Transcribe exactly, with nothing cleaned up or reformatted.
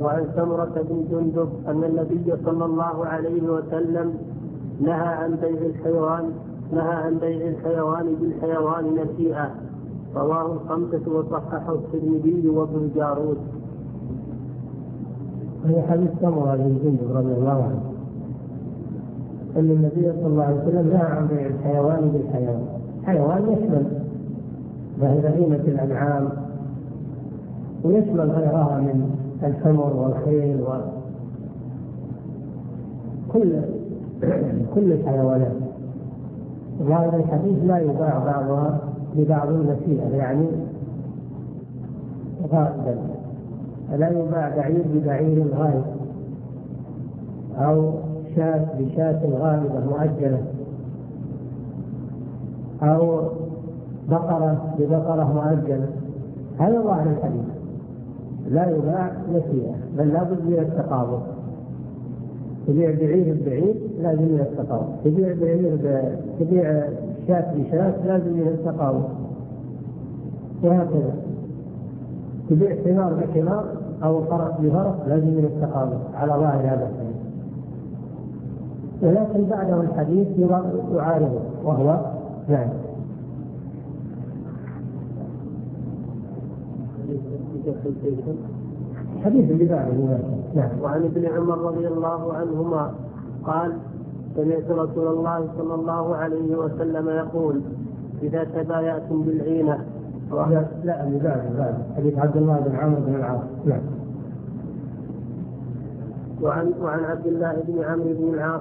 وعن سمرة بن جندب أن النبي صلى الله عليه وسلم نهى عن بيع الحيوان نهى عن بيع الحيوان بالحيوان نسيئة. رواه الخمسة وصححه الترمذي وابن الجارود. هي حديث سمرة بن جندب رضي الله عنه أن النبي صلى الله عليه وسلم نهى عن بيع الحيوان بالحيوان. حيوان يشمل بهيمة الأنعام ويشمل غيرها من الحمر والخيل وكل كل الحيوانات. وهذا الحديث لا يباع بعضها ببعض نسيئة، يعني غائبا، لا يباع بعير ببعير غائب أو شاة بشاة غائبة مؤجلة أو بقرة ببقرة مؤجلة. هذا ظاهر الحديث، لا يباع نسيئة، بل لا بد من التقابض. تبيع بعير ببعير لازم من التقابض، تبيع بعير ب... تبيع شاة بشاة لازم من التقابض، وهكذا تبيع حمار بحمار أو فرس بفرس لازم من التقابض على ظاهر هذا الحديث. ولكن بعده الحديث يعارضه وهو نعم حديث اللي بعده. نعم. وعن ابن عمر رضي الله عنهما قال سمعت رسول الله صلى الله عليه وسلم يقول إذا تبايعتم بالعينة. لا لا اللي بعده بعده حديث عبد الله بن عمرو بن العاص. نعم. وعن وعن عبد الله بن عمرو بن العاص